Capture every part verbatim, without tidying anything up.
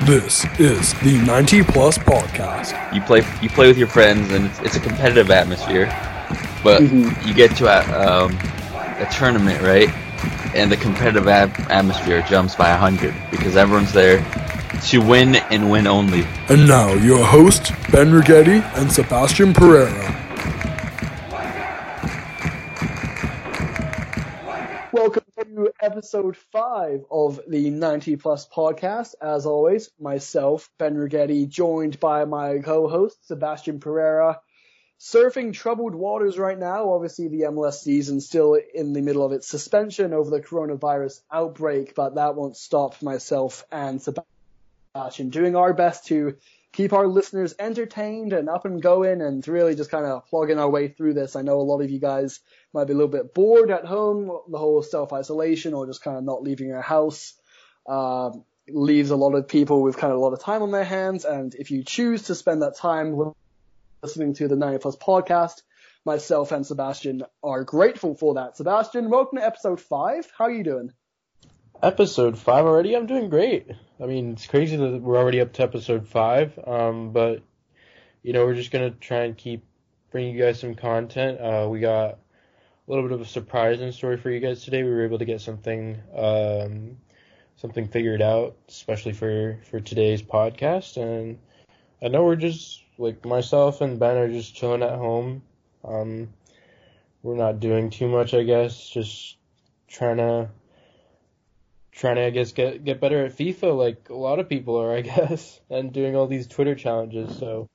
This is the ninety plus podcast. You play you play with your friends, and it's, it's a competitive atmosphere. But mm-hmm. you get to a, um, a tournament, right? And the competitive ab- atmosphere jumps by a hundred because everyone's there to win and win only. And now your hosts Ben Rigetti and Sebastian Pereira. Welcome to episode five of the ninety plus podcast. As always, myself, Ben Rigetti, joined by my co-host, Sebastian Pereira. Surfing troubled waters right now. Obviously, the M L S season still in the middle of its suspension over the coronavirus outbreak, but that won't stop myself and Sebastian doing our best to keep our listeners entertained and up and going and really just kind of plugging our way through this. I know a lot of you guys might be a little bit bored at home, the whole self-isolation or just kind of not leaving your house. Uh, leaves a lot of people with kind of a lot of time on their hands. And if you choose to spend that time listening to the ninety plus podcast, myself and Sebastian are grateful for that. Sebastian, welcome to episode five. How are you doing? Episode five already? I'm doing great. I mean, it's crazy that we're already up to episode five, um, but, you know, we're just going to try and keep bringing you guys some content. Uh, we got a little bit of a surprise in store for you guys today. We were able to get something um, something figured out, especially for, for today's podcast, and I know we're just, like, myself and Ben are just chilling at home. Um, we're not doing too much, I guess, just trying to... trying to, I guess, get get better at FIFA like a lot of people are, I guess, and doing all these Twitter challenges. So,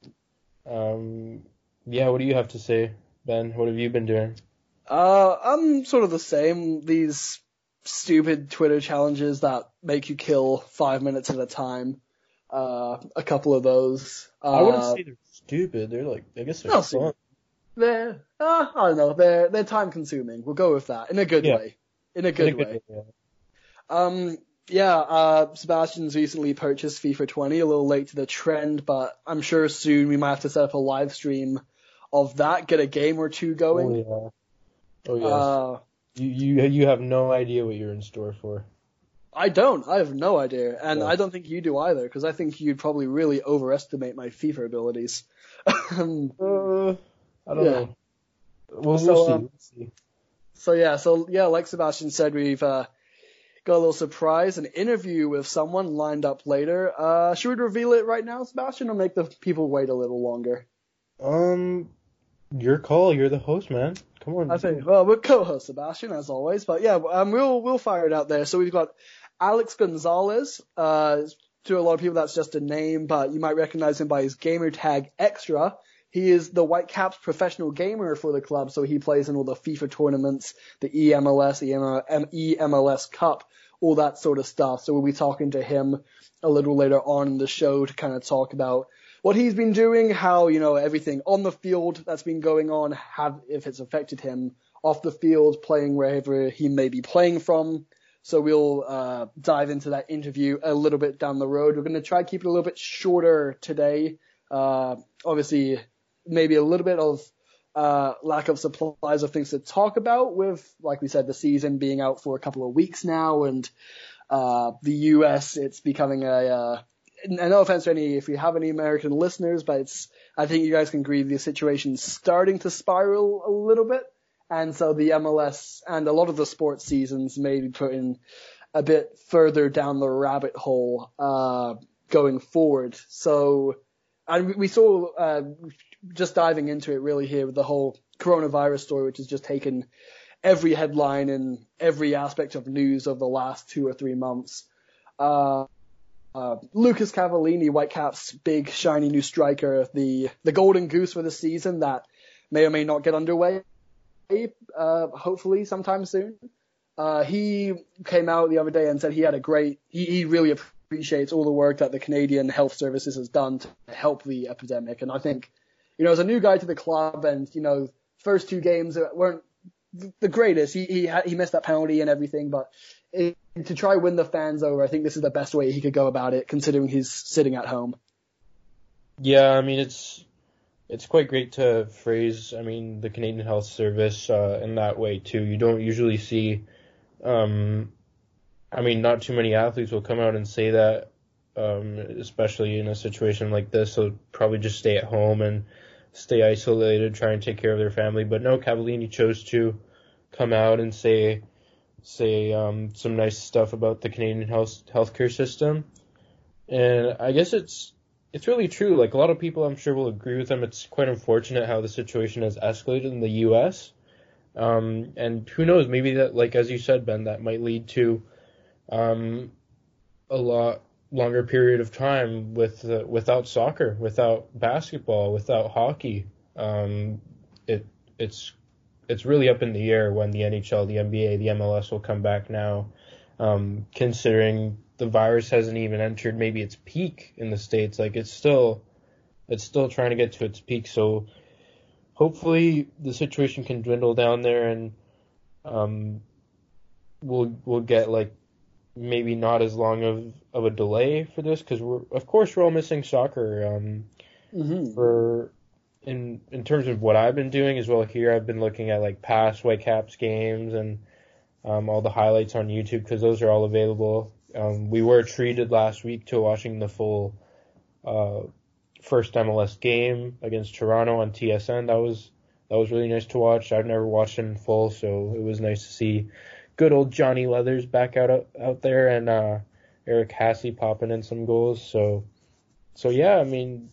um, yeah, what do you have to say, Ben? What have you been doing? Uh, I'm sort of the same. These stupid Twitter challenges that make you kill five minutes at a time. Uh, a couple of those. Uh, I wouldn't say they're stupid. They're like, I guess they're no, fun. They're, uh, I don't know. They're they're time consuming. We'll go with that in a good yeah. way. In a good in a way. Good way yeah. Um, yeah, uh, Sebastian's recently purchased FIFA twenty, a little late to the trend, but I'm sure soon we might have to set up a live stream of that, get a game or two going. Oh, yeah. Oh, yes. Uh, you, you, you have no idea what you're in store for. I don't. I have no idea. And yeah. I don't think you do either, because I think you'd probably really overestimate my FIFA abilities. um, uh, I don't yeah. know. Well, so, we'll see. Um, We'll see. So, yeah, so, yeah, like Sebastian said, we've, uh, got a little surprise, an interview with someone lined up later. Uh, should we reveal it right now, Sebastian, or make the people wait a little longer? Um, your call. You're the host, man. Come on. I think. Well, we're co-host Sebastian as always, but yeah, um, we'll we'll fire it out there. So we've got Alex Gonzalez. Uh, to a lot of people, that's just a name, but you might recognize him by his gamer tag Extra. He is the Whitecaps professional gamer for the club, so he plays in all the FIFA tournaments, the E M L S, the E M L S Cup, all that sort of stuff. So we'll be talking to him a little later on in the show to kind of talk about what he's been doing, how, you know, everything on the field that's been going on, have, if it's affected him off the field, playing wherever he may be playing from. So we'll uh, dive into that interview a little bit down the road. We're going to try to keep it a little bit shorter today. Uh, obviously, maybe a little bit of uh, lack of supplies of things to talk about with, like we said, the season being out for a couple of weeks now, and uh, the U S, it's becoming a, uh, and no offense to any, if you have any American listeners, but it's, I think you guys can agree the situation's starting to spiral a little bit, and so the M L S and a lot of the sports seasons may be putting a bit further down the rabbit hole uh, going forward. So, and we saw, uh, just diving into it really here with the whole coronavirus story, which has just taken every headline and every aspect of news over the last two or three months. Uh, uh, Lucas Cavallini, Whitecaps' big shiny new striker, the, the golden goose for the season that may or may not get underway, uh, hopefully sometime soon. Uh, he came out the other day and said he had a great, he, he really appreciates all the work that the Canadian Health Services has done to help the epidemic. And I think, you know, as a new guy to the club and, you know, first two games weren't the greatest. He he had, he missed that penalty and everything, but it, to try win the fans over, I think this is the best way he could go about it, considering he's sitting at home. Yeah, I mean, it's it's quite great to phrase, I mean, the Canadian Health Service uh, in that way, too. You don't usually see, um, I mean, not too many athletes will come out and say that um, especially in a situation like this. So probably just stay at home and stay isolated, try and take care of their family. But no, Cavallini chose to come out and say say um, some nice stuff about the Canadian health healthcare system. And I guess it's it's really true. Like, a lot of people, I'm sure, will agree with him. It's quite unfortunate how the situation has escalated in the U S. Um, and who knows, maybe that, like as you said, Ben, that might lead to um, a lot longer period of time with uh, without soccer, without basketball, without hockey. Um, it it's it's really up in the air when the N H L, the N B A, the M L S will come back now, um, considering the virus hasn't even entered maybe its peak in the States. Like, it's still it's still trying to get to its peak. So hopefully the situation can dwindle down there, and um, we'll we'll get like maybe not as long of, of a delay for this, because we're of course we're all missing soccer. Um, Mm-hmm. For in in terms of what I've been doing as well here, I've been looking at like past Whitecaps games and um, all the highlights on YouTube, because those are all available. Um, we were treated last week to watching the full uh, first M L S game against Toronto on T S N. That was that was really nice to watch. I've never watched it in full, so it was nice to see good old Johnny Leathers back out out there, and uh, Eric Hassey popping in some goals. So so yeah, I mean,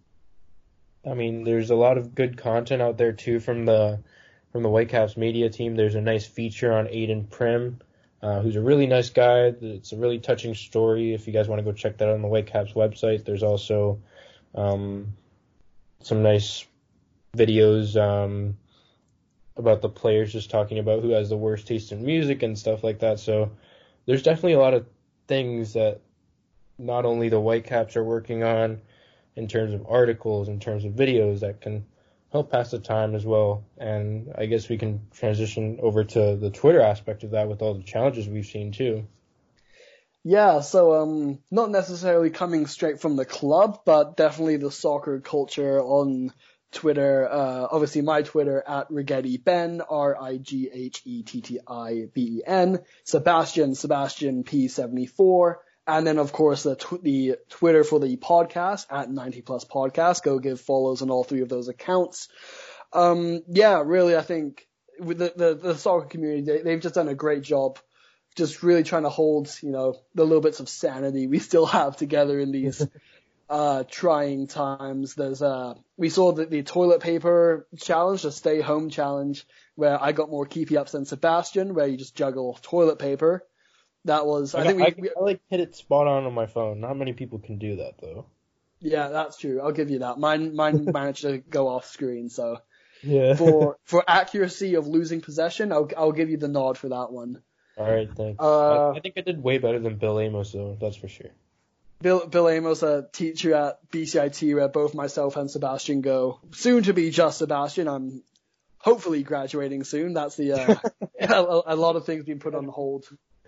I mean, there's a lot of good content out there too from the from the Whitecaps media team. There's a nice feature on Aiden Prim, Uh, who's a really nice guy. It's a really touching story. If you guys want to go check that out on the Whitecaps website, there's also um, some nice videos um, about the players just talking about who has the worst taste in music and stuff like that. So there's definitely a lot of things that not only the Whitecaps are working on in terms of articles, in terms of videos, that can help pass the time as well. And I guess we can transition over to the Twitter aspect of that with all the challenges we've seen too. Yeah, so um, not necessarily coming straight from the club, but definitely the soccer culture on Twitter. Uh, obviously my Twitter at Rigetti Ben, R I G H E T T I B E N, Sebastian, Sebastian P seventy-four, and then of course the tw- the Twitter for the podcast at ninety plus podcast. Go give follows on all three of those accounts. Um, yeah, really, I think with the, the, the soccer community, they, they've just done a great job just really trying to hold, you know, the little bits of sanity we still have together in these uh, trying times. There's uh, we saw the, the toilet paper challenge, the stay home challenge, where I got more keepy ups than Sebastian, where you just juggle toilet paper. That was, I, I think we, I, we, I like hit it spot on on my phone. Not many people can do that though. Yeah, that's true. I'll give you that. Mine, mine managed to go off screen. So Yeah. for for accuracy of losing possession, I'll I'll give you the nod for that one. All right, thanks. Uh, I, I think I did way better than Bill Amos though. That's for sure. Bill Bill Amos, a teacher at B C I T, where both myself and Sebastian go. Soon to be just Sebastian. I'm hopefully graduating soon. That's the uh, a, a lot of things being put on hold,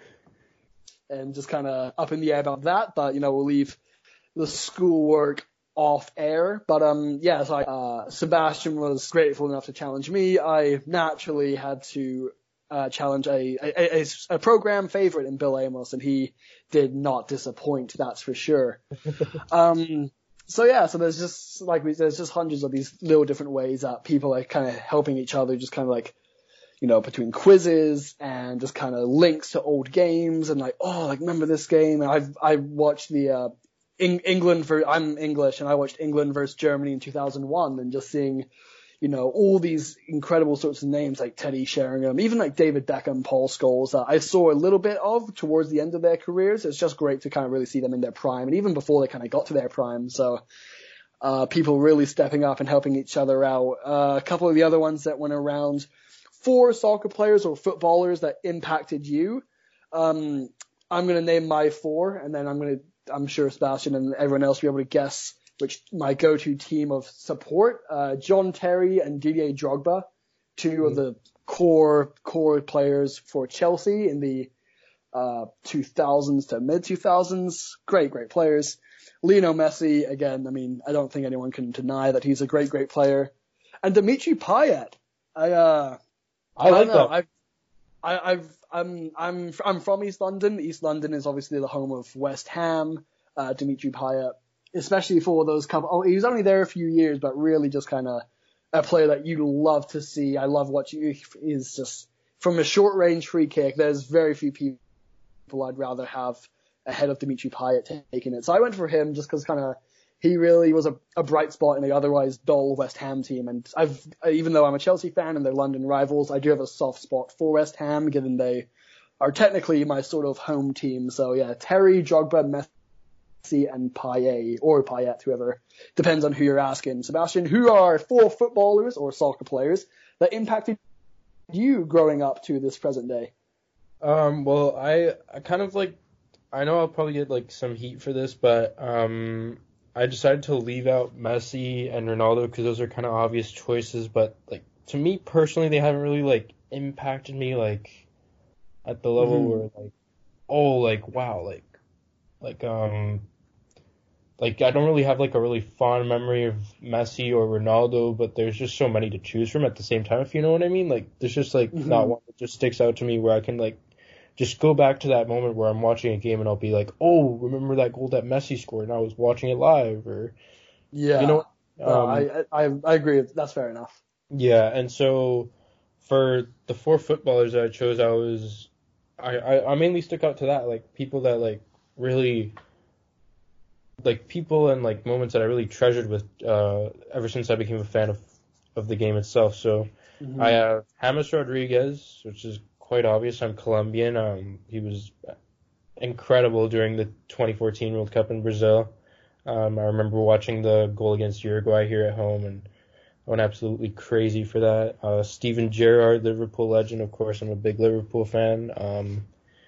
and just kind of up in the air about that. But you know, we'll leave the schoolwork off air. But um, yeah, so I, uh, Sebastian was grateful enough to challenge me. I naturally had to uh, challenge a, a, a, a program favorite in Bill Amos, and he did not disappoint, that's for sure. um, so yeah, so there's just, like we there's just hundreds of these little different ways that people are kind of helping each other, just kind of like, you know, between quizzes and just kind of links to old games and like, oh, like remember this game? And I've, I watched the, uh, Eng- England for, I'm English, and I watched England versus Germany in two thousand one, and just seeing, you know, all these incredible sorts of names like Teddy Sheringham, even like David Beckham, Paul Scholes, that I saw a little bit of towards the end of their careers. It's just great to kind of really see them in their prime, and even before they kind of got to their prime. So, uh, people really stepping up and helping each other out. Uh, a couple of the other ones that went around, four soccer players or footballers that impacted you. Um, I'm going to name my four, and then I'm going to, I'm sure Sebastian and everyone else will be able to guess which my go-to team of support. Uh, John Terry and Didier Drogba, two mm-hmm. of the core core players for Chelsea in the uh, two thousands to mid two thousands. Great, great players. Lionel Messi, again, I mean, I don't think anyone can deny that he's a great, great player. And Dimitri Payet. I uh, I like I don't know, that. I've, I, I've I'm I'm I'm from East London. East London is obviously the home of West Ham. uh, Dimitri Payet, especially for those couple. Oh, he was only there a few years, but really just kind of a player that you love to see. I love watching. Is just from a short range free kick. There's very few people I'd rather have ahead of Dimitri Payet taking it. So I went for him just because kind of he really was a, a bright spot in the otherwise dull West Ham team. And I've, even though I'm a Chelsea fan and they're London rivals, I do have a soft spot for West Ham, given they are technically my sort of home team. So yeah, Terry, Drogba, Messi, and Payet, or Payet, whoever, depends on who you're asking. Sebastian, who are four footballers or soccer players that impacted you growing up to this present day? Um, well, I, I kind of like, I know I'll probably get like some heat for this, but um, I decided to leave out Messi and Ronaldo because those are kind of obvious choices. But like to me personally, they haven't really like impacted me like at the level mm-hmm. where like, oh, like wow, like like um, like I don't really have like a really fond memory of Messi or Ronaldo, but there's just so many to choose from at the same time, if you know what I mean. Like there's just like mm-hmm. not one that just sticks out to me where I can like just go back to that moment where I'm watching a game and I'll be like, oh, remember that goal that Messi scored and I was watching it live, or yeah, you know, um, no, I, I I agree. That's fair enough. Yeah, and so for the four footballers that I chose, I was I, I, I mainly stuck out to that, like people that like really like people and like moments that I really treasured with uh ever since I became a fan of of the game itself. So mm-hmm. I have James Rodriguez, which is quite obvious. I'm Colombian. Um, he was incredible during the twenty fourteen World Cup in Brazil. Um, I remember watching the goal against Uruguay here at home, and I went absolutely crazy for that. Uh, Steven Gerrard, Liverpool legend, of course. I'm a big Liverpool fan, um,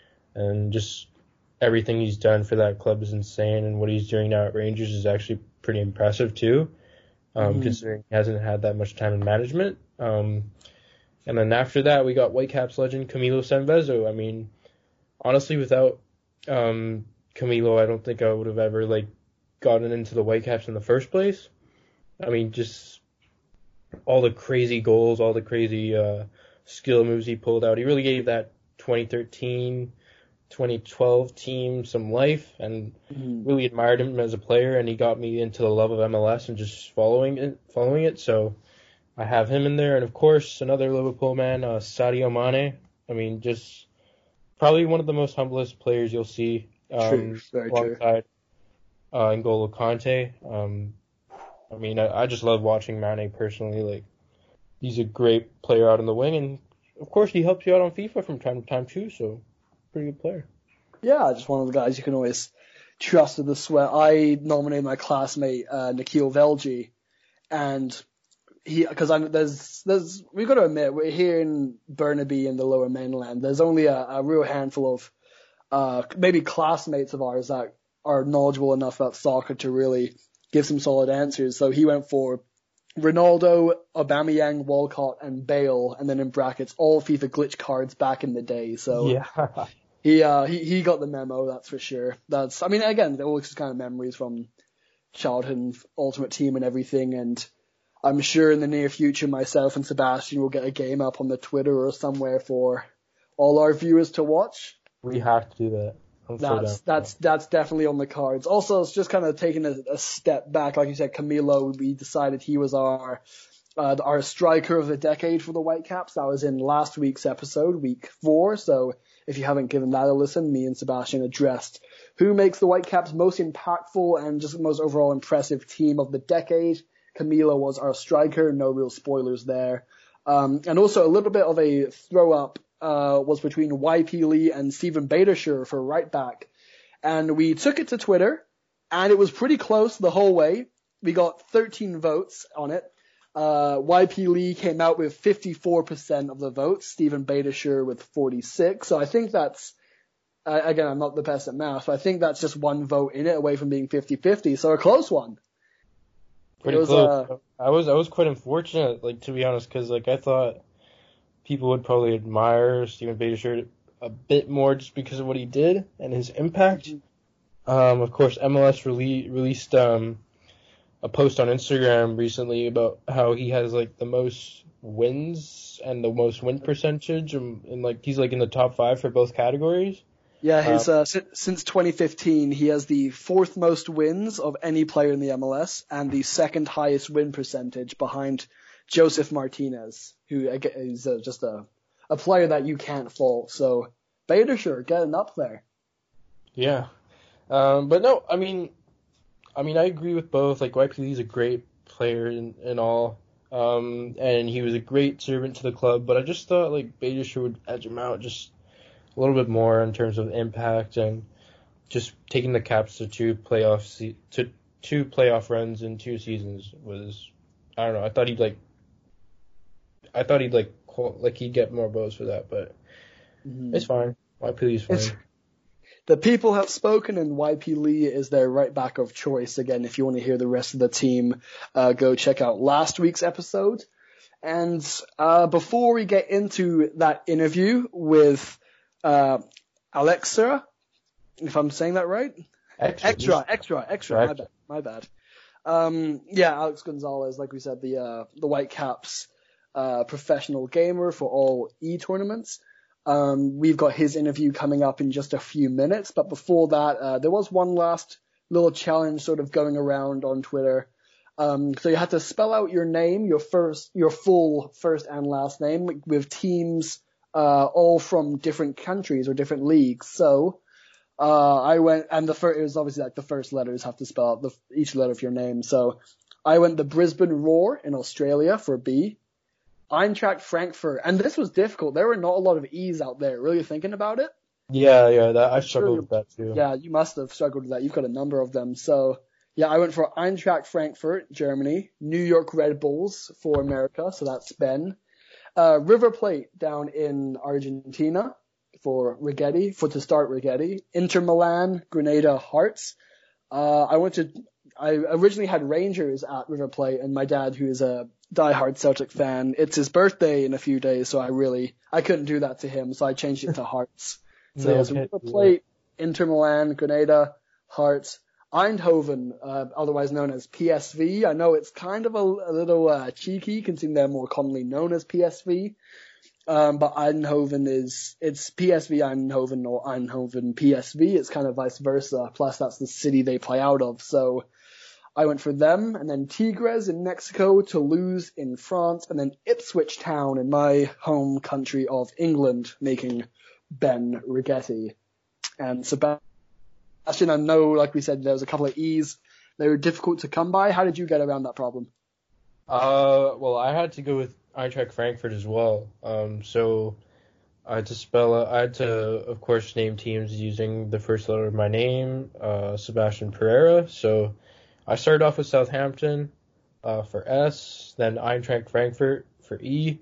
and just everything he's done for that club is insane, and what he's doing now at Rangers is actually pretty impressive too, um, mm-hmm. considering he hasn't had that much time in management. Um, And then after that, we got Whitecaps legend Camilo Sanvezo. I mean, honestly, without um, Camilo, I don't think I would have ever like gotten into the Whitecaps in the first place. I mean, just all the crazy goals, all the crazy uh, skill moves he pulled out. He really gave that twenty thirteen, twenty twelve team some life, and mm-hmm. really admired him as a player. And he got me into the love of M L S and just following it. Following it. So I have him in there, and of course, another Liverpool man, uh, Sadio Mane. I mean, just probably one of the most humblest players you'll see. Um, true, very alongside, true. Uh, N'Golo Kante. Um, I mean, I, I just love watching Mane personally. Like, he's a great player out on the wing, and of course, he helps you out on FIFA from time to time too. So, pretty good player. Yeah, just one of the guys you can always trust with the sweat. I nominated my classmate uh, Nikhil Velji, and He, because there's, there's, we've got to admit, we're here in Burnaby in the Lower Mainland. There's only a, a real handful of, uh, maybe classmates of ours that are knowledgeable enough about soccer to really give some solid answers. So he went for Ronaldo, Aubameyang, Walcott, and Bale, and then in brackets all FIFA glitch cards back in the day. So yeah. he, uh, he, he got the memo, that's for sure. That's, I mean, again, all just kind of memories from childhood and Ultimate Team and everything, and I'm sure in the near future myself and Sebastian will get a game up on the Twitter or somewhere for all our viewers to watch. We have to do that. I'm that's so that's that's definitely on the cards. Also, it's just kind of taking a, a step back. Like you said, Camilo, we decided he was our uh, our striker of the decade for the Whitecaps. That was in last week's episode, week four. So if you haven't given that a listen, me and Sebastian addressed who makes the Whitecaps most impactful and just the most overall impressive team of the decade. Camilo was our striker, no real spoilers there. Um, and also a little bit of a throw up uh, was between Y P Lee and Steven Beitashour for right back. And we took it to Twitter, and it was pretty close the whole way. We got thirteen votes on it. Uh, Y P Lee came out with fifty-four percent of the votes, Steven Beitashour with forty-six. So I think that's, uh, again, I'm not the best at math, but I think that's just one vote in it away from being fifty-fifty. So a close one. Pretty was, close. uh, I was I was quite unfortunate, like to be honest, because like I thought people would probably admire Steven Beitashour a bit more just because of what he did and his impact. Um, of course, M L S rele- released um, a post on Instagram recently about how he has like the most wins and the most win percentage, and, and like he's like in the top five for both categories. Yeah, his uh, si- since twenty fifteen, he has the fourth most wins of any player in the M L S and the second highest win percentage behind Joseph Martinez, who is uh, just a a player that you can't fault. So Beitashour getting up there. Yeah, um, but no, I mean, I mean, I agree with both. Like Y P Lee's a great player and, and all, um, and he was a great servant to the club. But I just thought like Beitashour would edge him out just a little bit more in terms of impact and just taking the Caps to two playoff se- to two playoff runs in two seasons was, I don't know. I thought he'd like, I thought he'd like like he'd get more votes for that, but mm-hmm. It's fine. Y P Lee's fine. It's, the people have spoken, and Y P Lee is their right back of choice. Again, if you want to hear the rest of the team, uh, go check out last week's episode. And uh, before we get into that interview with uh, Alexa, if I'm saying that right, extra, extra, extra, extra. My bad, my bad. Um, yeah, Alex Gonzalez, like we said, the uh, the Whitecaps uh, professional gamer for all E tournaments. Um, we've got his interview coming up in just a few minutes, but before that, uh, there was one last little challenge sort of going around on Twitter. Um, so you had to spell out your name, your first, your full first and last name with teams, uh, all from different countries or different leagues. So, uh, I went, and the first, it was obviously like the first letters have to spell out the, each letter of your name. So I went the Brisbane Roar in Australia for B. Eintracht Frankfurt, and this was difficult. There were not a lot of E's out there. Really thinking about it? Yeah, yeah, that, I struggled sure, with that too. Yeah, you must have struggled with that. You've got a number of them. So, yeah, I went for Eintracht Frankfurt, Germany, New York Red Bulls for America, so that's Ben. Uh, River Plate down in Argentina for Rigetti, for to start Rigetti. Inter Milan, Grenada Hearts. Uh, I went to, I originally had Rangers at River Plate, and my dad, who is a diehard Celtic fan, it's his birthday in a few days, so I really, I couldn't do that to him, so I changed it to Hearts. So, no, yeah, so River Plate, Inter Milan, Grenada, Hearts, Eindhoven, uh, otherwise known as P S V. I know it's kind of a, a little uh, cheeky, considering they're more commonly known as P S V. Um, but Eindhoven is, it's P S V Eindhoven or Eindhoven P S V. It's kind of vice versa. Plus, that's the city they play out of. So I went for them, and then Tigres in Mexico, Toulouse in France, and then Ipswich Town in my home country of England, making Ben Rigetti. And Sebastian, I know, like we said, there was a couple of E's. They were difficult to come by. How did you get around that problem? Uh, well, I had to go with Eintracht Frankfurt as well. Um, so I had to spell, uh, I had to, of course, name teams using the first letter of my name, uh, Sebastian Pereira. So I started off with Southampton uh, for S, then Eintracht Frankfurt for E,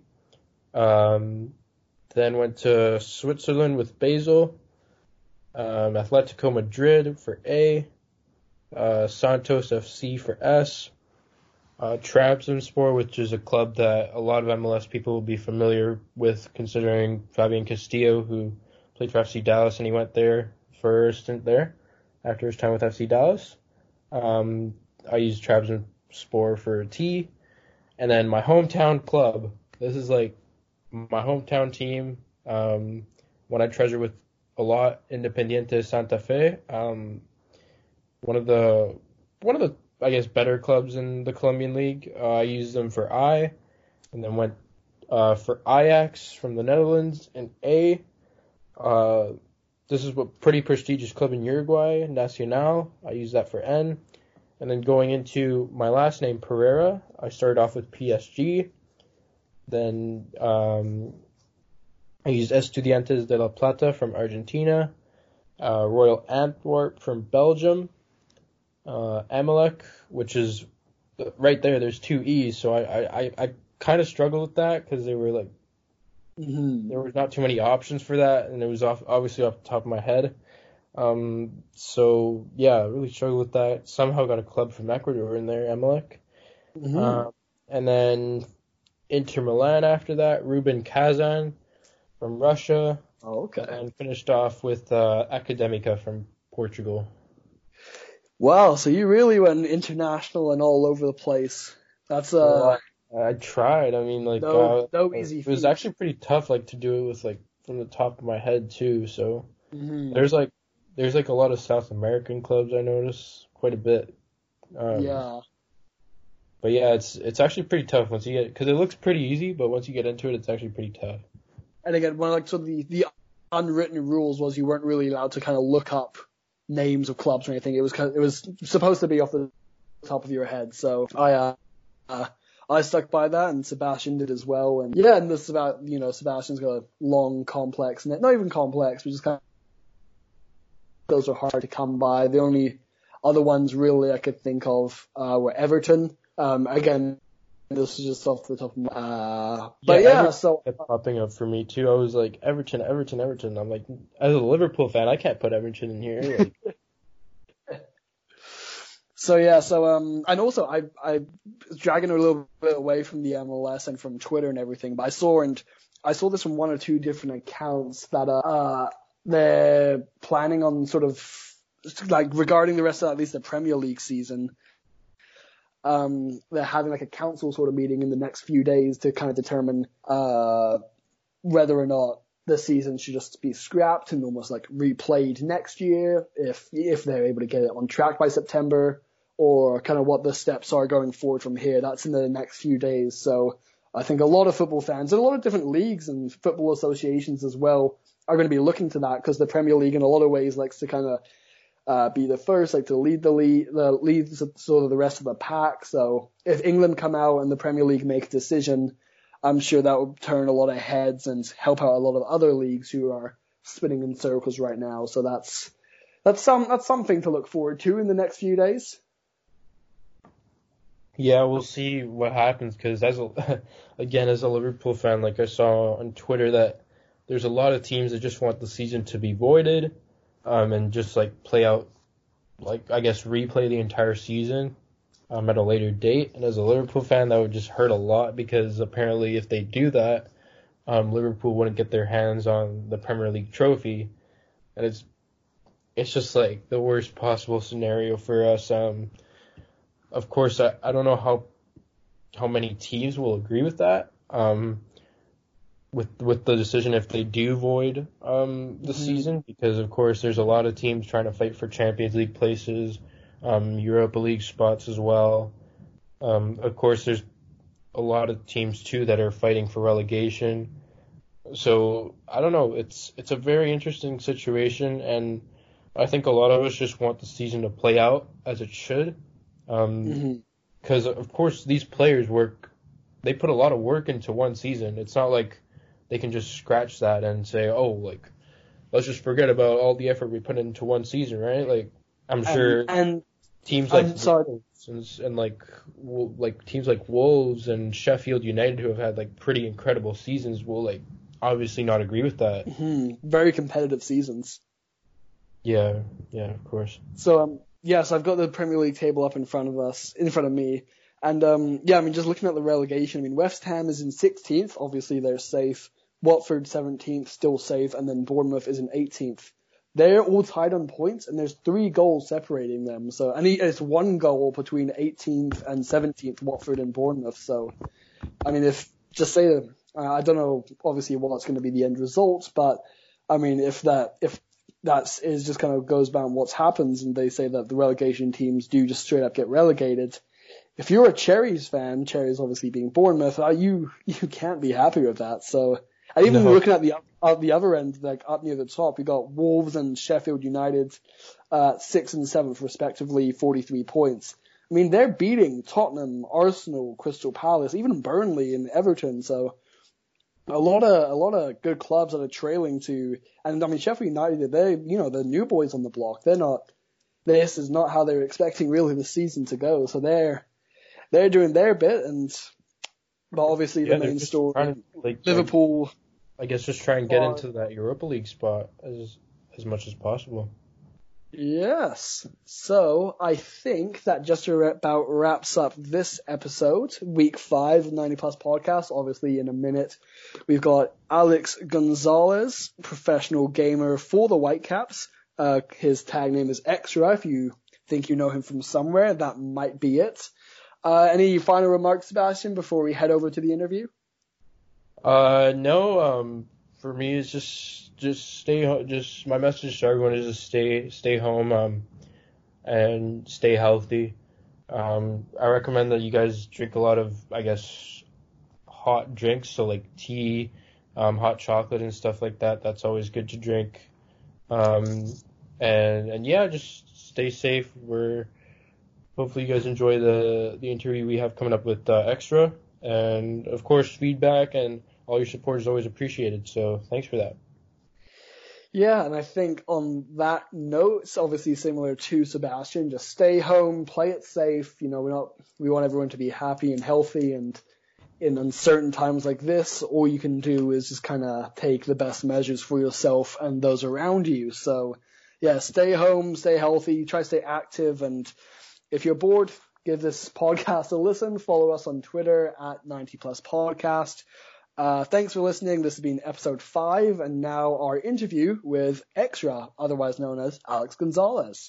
um, then went to Switzerland with Basel, um, Atletico Madrid for A, uh, Santos F C for S, uh, Trabzonspor, which is a club that a lot of M L S people will be familiar with, considering Fabian Castillo, who played for F C Dallas, and he went there for a stint there after his time with F C Dallas. Um, I used Trabzonspor for a T, and then my hometown club. This is like my hometown team. Um, one I treasure with a lot, Independiente Santa Fe. Um, one of the one of the I guess better clubs in the Colombian league. Uh, I used them for I, and then went uh, for Ajax from the Netherlands in A. Uh, this is a pretty prestigious club in Uruguay, Nacional. I used that for N. And then going into my last name, Pereira, I started off with P S G. Then um, I used Estudiantes de La Plata from Argentina, uh, Royal Antwerp from Belgium, uh, Emelec, which is right there. There's two E's, so I I, I kind of struggled with that because they were like mm-hmm. there was not too many options for that, and it was off, obviously off the top of my head. Um, so yeah, I really struggled with that. Somehow got a club from Ecuador in there, Emelec. Mm-hmm. Um, and then Inter Milan after that, Rubin Kazan from Russia. Oh, okay. And finished off with uh, Academica from Portugal. Wow, so you really went international and all over the place. That's uh. Well, I, I tried. I mean, like, no, uh, no easy. It was feat. actually pretty tough, like, to do it with like from the top of my head too. So. Mm-hmm. There's like there's like a lot of South American clubs I notice quite a bit. Um, yeah. But yeah, it's it's actually pretty tough once you get, because it looks pretty easy, but once you get into it, it's actually pretty tough. And again, one of like so the the unwritten rules was you weren't really allowed to kind of look up names of clubs or anything. It was kind of, it was supposed to be off the top of your head. So I uh, uh I stuck by that, and Sebastian did as well. And yeah, and this is about, you know, Sebastian's got a long, complex, not even complex, but just kind of, those are hard to come by. The only other ones really I could think of uh, were Everton. Um, again, this is just off the top of my, uh, but yeah, Everton so. kept popping up for me too. I was like, Everton, Everton, Everton. I'm like, as a Liverpool fan, I can't put Everton in here. Like, So yeah, so um, and also I I was dragging it a little bit away from the M L S and from Twitter and everything, but I saw and I saw this from one or two different accounts that uh they're planning on sort of like regarding the rest of at least the Premier League season. Um, they're having like a council sort of meeting in the next few days to kind of determine uh whether or not the season should just be scrapped and almost like replayed next year if if they're able to get it on track by September, or kind of what the steps are going forward from here. That's in the next few days. So I think a lot of football fans and a lot of different leagues and football associations as well are going to be looking to that, because the Premier League in a lot of ways likes to kind of uh, be the first, like to lead the lead, the lead sort of the rest of the pack. So if England come out and the Premier League make a decision, I'm sure that will turn a lot of heads and help out a lot of other leagues who are spinning in circles right now. So that's that's some that's something to look forward to in the next few days. yeah, we'll see what happens, because as a, again, as a Liverpool fan, like I saw on Twitter that there's a lot of teams that just want the season to be voided, um, and just like play out, like I guess replay the entire season um, at a later date. And as a Liverpool fan, that would just hurt a lot, because apparently if they do that, um, Liverpool wouldn't get their hands on the Premier League trophy, and it's it's just like the worst possible scenario for us. Um, of course, I, I don't know how how many teams will agree with that. Um, with with the decision if they do void um, the mm-hmm. season, because of course there's a lot of teams trying to fight for Champions League places, um, Europa League spots as well. Um, of course, there's a lot of teams too that are fighting for relegation. So I don't know. It's it's a very interesting situation, and I think a lot of us just want the season to play out as it should, because um, mm-hmm. of course these players work. They put a lot of work into one season. It's not like they can just scratch that and say, oh, like, let's just forget about all the effort we put into one season, right? Like, I'm sure and, and teams like I'm sorry. And, and like like teams like Wolves and Sheffield United, who have had like pretty incredible seasons, will like obviously not agree with that. Mm-hmm. Very competitive seasons. Yeah, yeah, of course. So um, yes, I've got the Premier League table up in front of us, in front of me. And, um, yeah, I mean, just looking at the relegation, I mean, West Ham is in sixteenth. Obviously, they're safe. Watford, seventeenth, still safe. And then Bournemouth is in eighteenth. They're all tied on points, and there's three goals separating them. So, and it's one goal between eighteenth and seventeenth, Watford and Bournemouth. So, I mean, if, just say, uh, I don't know, obviously, what's going to be the end result, but, I mean, if that, if that is just kind of goes by what happens, and they say that the relegation teams do just straight up get relegated, if you're a Cherries fan, Cherries obviously being Bournemouth, uh, you you can't be happy with that. So, and even no. looking at the at the other end, like up near the top, we got Wolves and Sheffield United, uh, sixth and seventh respectively, forty-three points. I mean, they're beating Tottenham, Arsenal, Crystal Palace, even Burnley and Everton. So, a lot of a lot of good clubs that are trailing to, and I mean Sheffield United, they you know the new boys on the block. They're not. This is not how they were expecting really the season to go. So they're. They're doing their bit, and but obviously yeah, the main story, to, like, Liverpool. I guess just try and get into that Europa League spot as as much as possible. Yes. So I think that just about wraps up this episode, week five of ninety Plus Podcast. Obviously, in a minute, we've got Alex Gonzalez, professional gamer for the Whitecaps. Uh, his tag name is Extra. If you think you know him from somewhere, that might be it. Uh, any final remarks, Sebastian, before we head over to the interview? Uh, no. Um, for me, it's just just stay home. Just my message to everyone is just stay stay home um, and stay healthy. Um, I recommend that you guys drink a lot of, I guess, hot drinks, so like tea, um, hot chocolate and stuff like that. That's always good to drink. Um, and and yeah, just stay safe. We're hopefully you guys enjoy the the interview we have coming up with uh, Extra, and of course feedback and all your support is always appreciated. So thanks for that. Yeah, and I think on that note, it's obviously similar to Sebastian. Just stay home, play it safe. You know, we not we want everyone to be happy and healthy, and in uncertain times like this, all you can do is just kind of take the best measures for yourself and those around you. So, yeah, stay home, stay healthy, try to stay active, and if you're bored, give this podcast a listen. Follow us on Twitter at ninety plus podcast. Uh, thanks for listening. This has been episode five, and now our interview with Extra, otherwise known as Alex Gonzalez.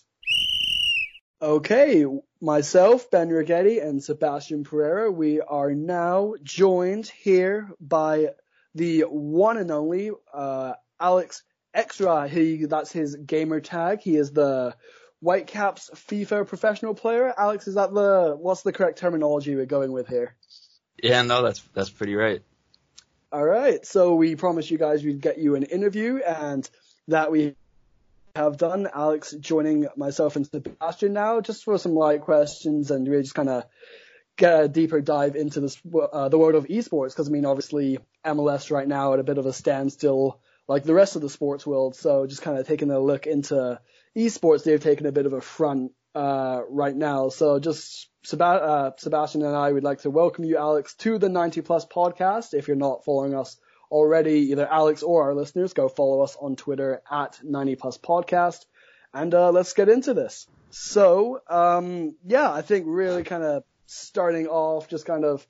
Okay, myself, Ben Rigetti, and Sebastian Pereira, we are now joined here by the one and only uh, Alex Extra. He that's his gamer tag. He is the Whitecaps FIFA professional player. Alex, is that the what's the correct terminology we're going with here? Yeah, no, that's that's pretty right. All right, so we promised you guys we'd get you an interview, and that we have done. Alex joining myself and Sebastian now, just for some light questions and really just kind of get a deeper dive into this, uh, the world of esports, because I mean, obviously M L S right now at a bit of a standstill, like the rest of the sports world. So just kind of taking a look into esports, they've taken a bit of a front uh, right now. So just Seb- uh, Sebastian and I would like to welcome you, Alex, to the ninety plus podcast. If you're not following us already, either Alex or our listeners, go follow us on Twitter at ninety plus podcast. And uh, let's get into this. So, um, yeah, I think really kind of starting off, just kind of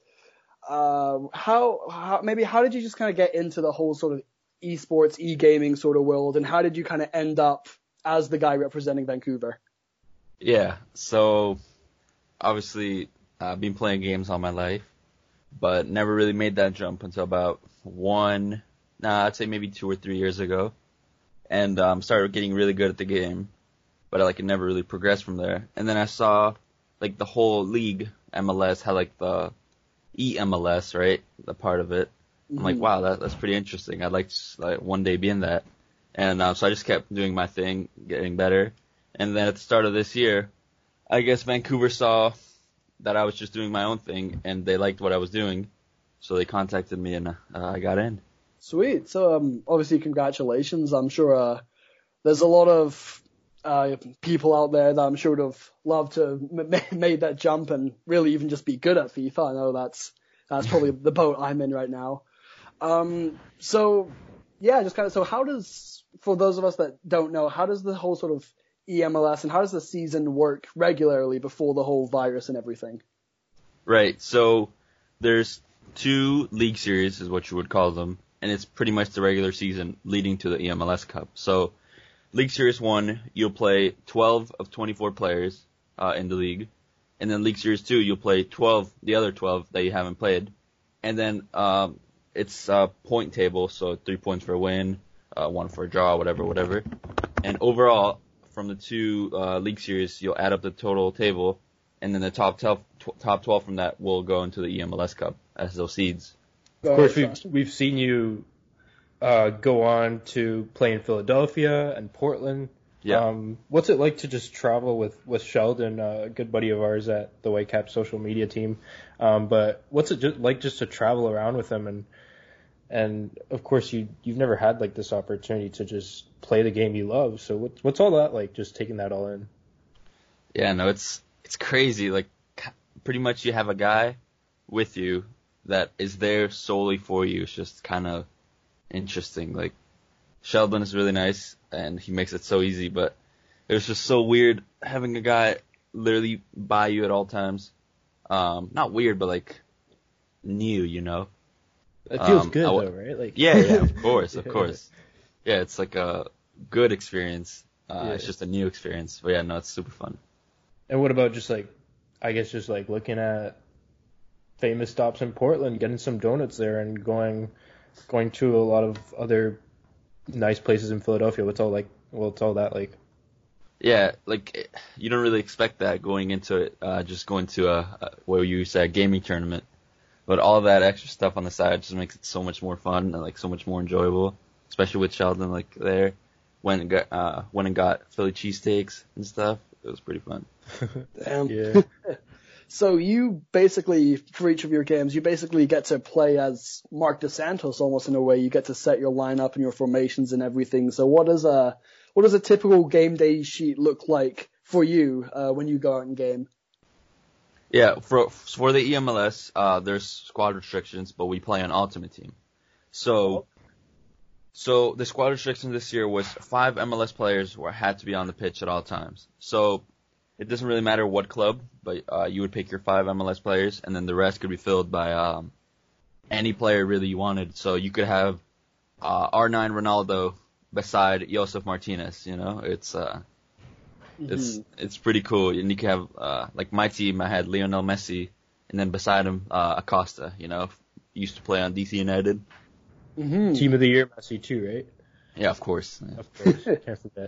uh, how, how, maybe how did you just kind of get into the whole sort of esports, e-gaming sort of world, and how did you kind of end up as the guy representing Vancouver? Yeah, so obviously I've been playing games all my life, but never really made that jump until about one, nah, I'd say maybe two or three years ago, and um, started getting really good at the game, but like it never really progressed from there. And then I saw like the whole league M L S had like the E M L S, right, the part of it. I'm like, wow, that, that's pretty interesting. I'd like to like, one day be in that. And uh, so I just kept doing my thing, getting better. And then at the start of this year, I guess Vancouver saw that I was just doing my own thing, and they liked what I was doing. So they contacted me, and uh, I got in. Sweet. So um, obviously, congratulations. I'm sure uh, there's a lot of uh, people out there that I'm sure would have loved to have m- made that jump and really even just be good at FIFA. I know that's that's probably the boat I'm in right now. Um, so, yeah, just kind of, so how does, for those of us that don't know, how does the whole sort of E M L S and how does the season work regularly before the whole virus and everything? Right, so there's two league series is what you would call them, and it's pretty much the regular season leading to the E M L S Cup. So, League Series one, you'll play twelve of twenty-four players uh, in the league, and then League Series two, you'll play twelve, the other twelve that you haven't played, and then um, it's a point table, so three points for a win, uh, one for a draw, whatever, whatever. And overall, from the two uh, league series, you'll add up the total table, and then the top twelve, tw- top twelve from that will go into the E M L S Cup as those seeds. Of course, we've we've seen you uh, go on to play in Philadelphia and Portland. Yeah. Um, what's it like to just travel with, with Sheldon, uh, a good buddy of ours at the Whitecaps social media team? Um, but what's it just like just to travel around with him? And and of course, you you've never had like this opportunity to just play the game you love. So what, what's all that like? Just taking that all in. Yeah, no, it's it's crazy. Like, pretty much you have a guy with you that is there solely for you. It's just kind of interesting. Like, Sheldon is really nice, and he makes it so easy, but it was just so weird having a guy literally by you at all times. Um, not weird, but like new, you know. It feels um, good w- though, right? Like yeah, yeah, of course, of course. Yeah, it's like a good experience. Uh, yeah. It's just a new experience, but yeah, no, it's super fun. And what about just like, I guess just like looking at famous stops in Portland, getting some donuts there, and going going to a lot of other nice places in Philadelphia. What's all like? What's all that like? Yeah, like you don't really expect that going into it, uh, just going to a, a what you say a gaming tournament, but all that extra stuff on the side just makes it so much more fun and like so much more enjoyable, especially with Sheldon like there. Went and got uh, went and got Philly cheesesteaks and stuff. It was pretty fun. Damn. Yeah. So you basically, for each of your games, you basically get to play as Mark DeSantos almost in a way. You get to set your lineup and your formations and everything. So what does a what does a typical game day sheet look like for you uh, when you go out and game? Yeah, for for the E M L S, uh, there's squad restrictions, but we play on Ultimate Team. So, so the squad restriction this year was five M L S players were had to be on the pitch at all times. So it doesn't really matter what club, but uh, you would pick your five M L S players, and then the rest could be filled by um, any player really you wanted. So you could have uh, R nine Ronaldo beside Josef Martinez. You know, it's uh, Mm-hmm. it's it's pretty cool. And you can have uh, like my team. I had Lionel Messi, and then beside him uh, Acosta. You know, used to play on D C United. Mm-hmm. Team of the year, Messi too, right? Yeah, of course. Yeah. Of course, can't forget.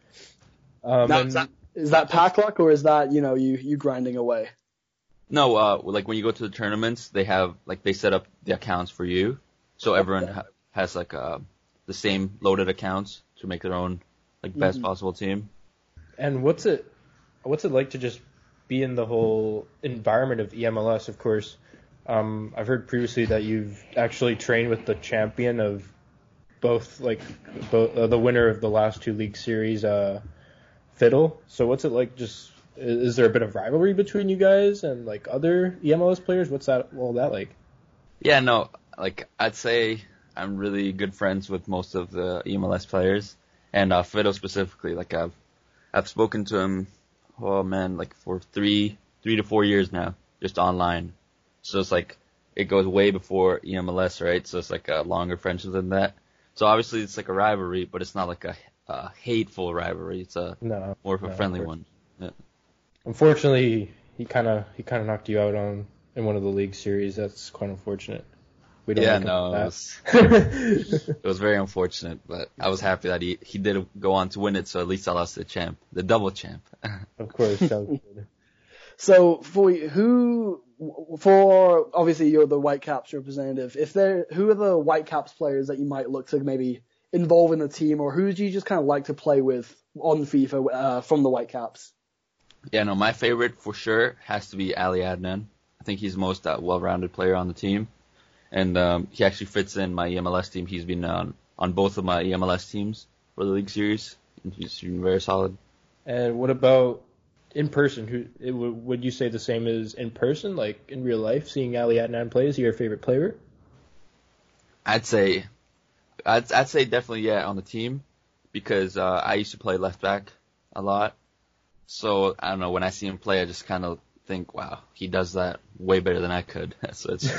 Um, Now, and- is that, is that pack luck or is that, you know, you, you grinding away? No, uh, like when you go to the tournaments, they have like they set up the accounts for you, so everyone ha- has like uh, the same loaded accounts to make their own like best Mhm. possible team. And what's it what's it like to just be in the whole environment of E M L S? Of course, um, I've heard previously that you've actually trained with the champion of both, like both, uh, the winner of the last two league series, uh, Fiddle. So what's it like? Just is, is there a bit of rivalry between you guys and like other E M L S players? What's that all that like? Yeah, no, like I'd say I'm really good friends with most of the E M L S players, and uh, Fiddle specifically. Like I've I've spoken to him, oh man, like for three three to four years now, just online. So it's like it goes way before E M L S, right? So it's like a longer friendship than that. So obviously it's like a rivalry, but it's not like a, a hateful rivalry. It's a No, more of a no, friendly of course. one. Yeah. Unfortunately, he kind of he kind of knocked you out on in one of the league series. That's quite unfortunate. We don't Yeah, like him no, for it that. was, it was very unfortunate, but I was happy that he, he did go on to win it, so at least I lost the champ, the double champ. Of course, sounds good. So for you, who, for obviously you're the Whitecaps representative. If there, who are the Whitecaps players that you might look to maybe involve in the team, or who do you just kind of like to play with on FIFA uh, from the Whitecaps? Yeah, no, my favorite for sure has to be Ali Adnan. I think he's the most uh, well-rounded player on the team, and um, he actually fits in my E M L S team. He's been on on both of my E M L S teams for the league series, and he's been very solid. And what about in person? Who it, would would you say the same as in person, like in real life? Seeing Ali Adnan play, is he your favorite player? I'd say, I'd I'd say definitely yeah on the team, because uh, I used to play left back a lot. So I don't know, when I see him play, I just kind of think, wow, he does that way better than I could. So it's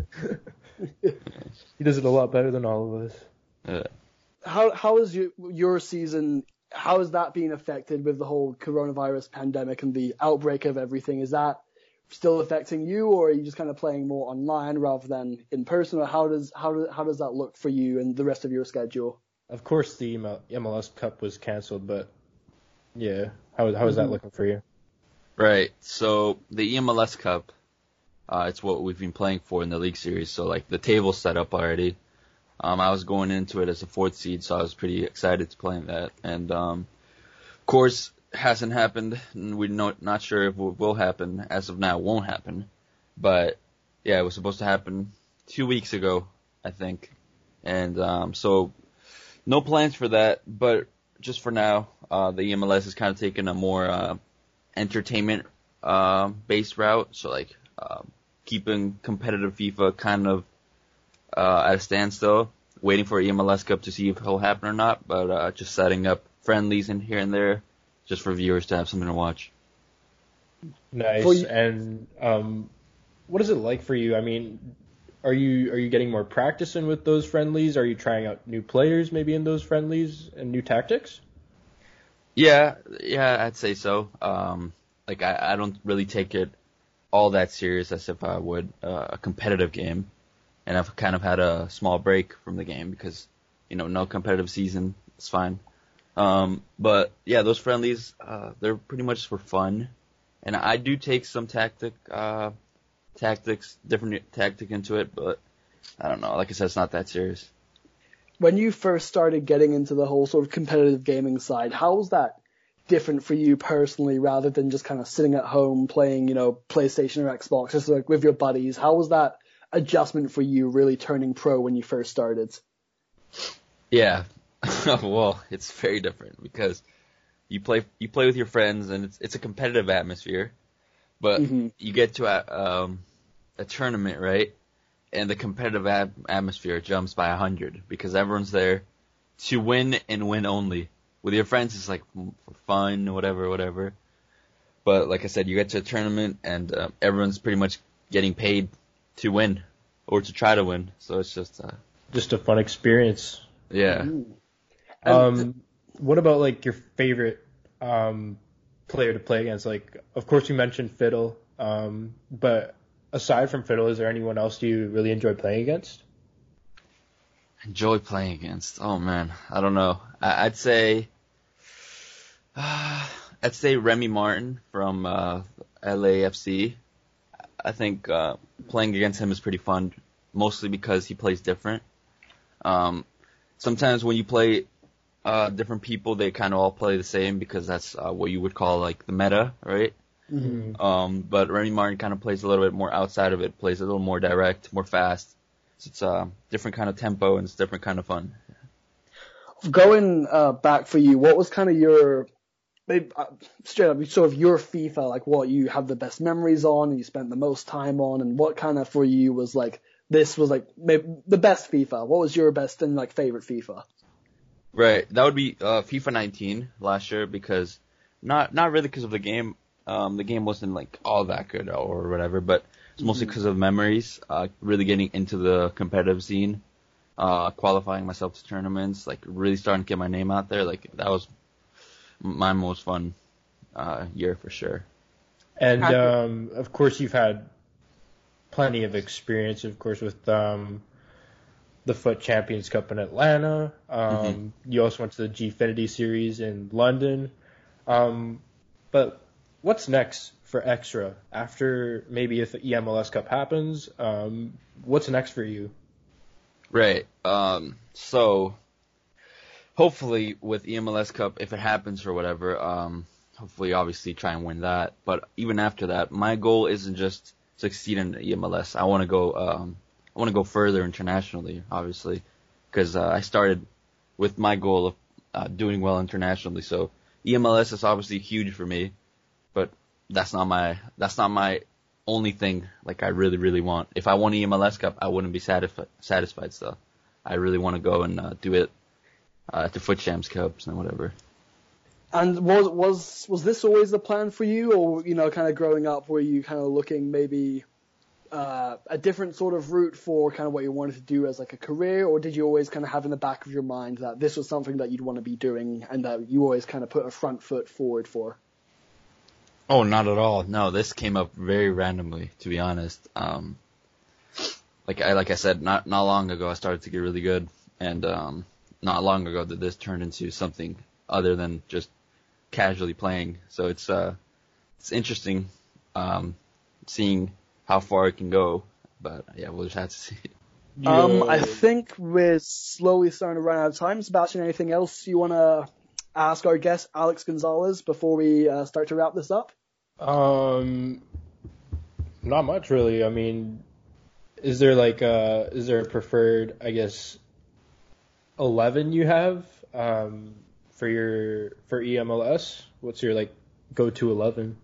He does it a lot better than all of us. uh, How how is your your season? How is that being affected with the whole coronavirus pandemic and the outbreak of everything? Is that still affecting you, or are you just kind of playing more online rather than in person? Or how does how does how does that look for you and the rest of your schedule? Of course, the M L S Cup was canceled, but yeah, how how is that Mhm. looking for you? right. So the E M L S Cup, uh, it's what we've been playing for in the league series. So like the table's set up already. Um, I was going into it as a fourth seed, so I was pretty excited to play in that. And um, of course, hasn't happened, and we're not not sure if it will happen. As of now, it won't happen. But yeah, it was supposed to happen two weeks ago, I think. And um, so no plans for that. But just for now, uh, the E M L S is kind of taking a more uh, entertainment uh, based route. So like uh, keeping competitive FIFA kind of uh, at a standstill, waiting for E M L S Cup to see if it'll happen or not, but uh, just setting up friendlies in here and there, just for viewers to have something to watch. Nice. For you- And um, what is it like for you? I mean, are you are you getting more practice in with those friendlies? Are you trying out new players maybe in those friendlies and new tactics? Yeah, yeah, I'd say so. Um, like I, I don't really take it all that serious as if I would uh, a competitive game. and I've kind of had a small break from the game because, you know, no competitive season. It's fine. Um, but yeah, those friendlies, uh, they're pretty much for fun, and I do take some tactic, uh, tactics, different tactic into it, but I don't know. Like I said, it's not that serious. When you first started getting into the whole sort of competitive gaming side, how was that different for you personally, rather than just kind of sitting at home playing, you know, PlayStation or Xbox, just like with your buddies? How was that adjustment for you, really turning pro when you first started? Yeah. Well, it's very different because you play you play with your friends, and it's it's a competitive atmosphere, but mm-hmm. you get to a, um, a tournament, right? And the competitive ab- atmosphere jumps by a hundred because everyone's there to win and win only. With your friends, it's like for fun, whatever, whatever. But like I said, you get to a tournament, and uh, everyone's pretty much getting paid to win or to try to win. So it's just uh, just a fun experience. Yeah. Ooh. Um, what about like your favorite um, player to play against? Like, of course, you mentioned Fiddle, um, but aside from Fiddle, is there anyone else you really enjoy playing against? Enjoy playing against? Oh man, I don't know. I- I'd say, uh, I'd say Remy Martin from uh, L A F C. I think uh, playing against him is pretty fun, mostly because he plays different. Um, sometimes when you play Uh, different people, they kind of all play the same because that's uh, what you would call like the meta, right? Mm-hmm. Um, but Remy Martin kind of plays a little bit more outside of it, plays a little more direct, more fast. So it's a different kind of tempo and it's different kind of fun. Going uh, back for you, what was kind of your, maybe, uh, straight up, sort of your FIFA, like what you have the best memories on and you spent the most time on, and what kind of for you was like, this was like maybe the best FIFA? What was your best and like favorite FIFA? Right, that would be uh, FIFA nineteen last year because not not really because of the game. Um, the game wasn't like all that good or whatever, but it's mostly because mm-hmm. of memories. Uh, really getting into the competitive scene, uh, qualifying myself to tournaments, like really starting to get my name out there. Like that was my most fun uh, year for sure. And um, of course, you've had plenty of experience, of course, with. Um, the Foot Champions Cup in Atlanta. Um, mm-hmm. You also went to the Gfinity Series in London. Um, but what's next for Extra after maybe if the E M L S Cup happens? Um, what's next for you? Right. Um, so hopefully with E M L S Cup, if it happens or whatever, um, hopefully obviously try and win that. But even after that, my goal isn't just succeed in the E M L S. I want to go. Um, I want to go further internationally, obviously, because uh, I started with my goal of uh, doing well internationally. So E M L S is obviously huge for me, but that's not my that's not my only thing. Like I really really want. If I won E M L S Cup, I wouldn't be satisfied. Satisfied still. I really want to go and uh, do it uh, at the Foot Champs Cups and whatever. And was was was this always the plan for you, or you know, kind of growing up, were you kind of looking maybe? Uh, a different sort of route for kind of what you wanted to do as like a career, or did you always kind of have in the back of your mind that this was something that you'd want to be doing and that you always kind of put a front foot forward for? Oh, not at all. No, this came up very randomly, to be honest. Um, like I like I said, not not long ago I started to get really good, and um, not long ago that this turned into something other than just casually playing. So it's uh, it's interesting um, seeing how far it can go, but yeah, we'll just have to see. Um, I think we're slowly starting to run out of time. Sebastian, anything else you want to ask our guest, Alex Gonzalez, before we uh, start to wrap this up? Um, not much really. I mean, is there like a, is there a preferred, I guess, eleven you have um, for your for E M L S? What's your like go-to eleven?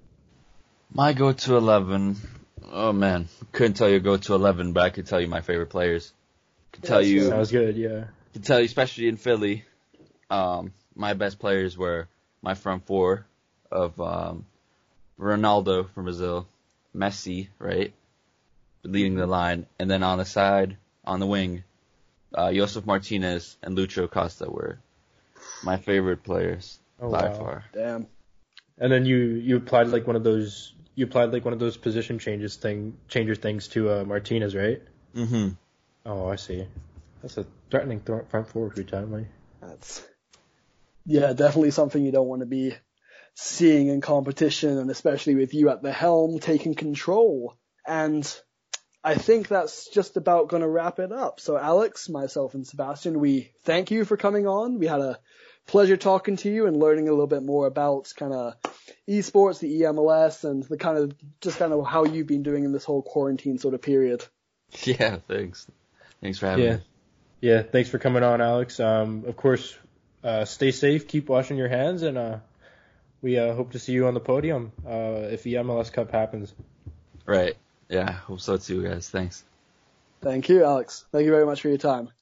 My go-to eleven. Oh man, couldn't tell you go to eleven, but I could tell you my favorite players. Could tell you. Sounds good, yeah. Could tell you, especially in Philly, um, my best players were my front four of um, Ronaldo from Brazil, Messi, right, leading the line, and then on the side, on the wing, uh, Josef Martinez and Lucho Costa were my favorite players oh, by wow. far. Damn. And then you you applied like one of those. You applied like one of those position changes thing, changer things to uh, Martinez, right? Mm-hmm. Oh, I see. That's a threatening th- front forward retirement. That's yeah, definitely something you don't want to be seeing in competition, and especially with you at the helm taking control. And I think that's just about going to wrap it up. So Alex, myself, and Sebastian, we thank you for coming on. We had a pleasure talking to you and learning a little bit more about kind of esports, the E M L S, and the kind of just kind of how you've been doing in this whole quarantine sort of period. Yeah, thanks. Thanks for having Yeah. me. Yeah, thanks for coming on, Alex. Um, of course, uh, stay safe, keep washing your hands, and uh, we uh, hope to see you on the podium uh, if the M L S Cup happens. Right. Yeah, hope so too, guys. Thanks. Thank you, Alex. Thank you very much for your time.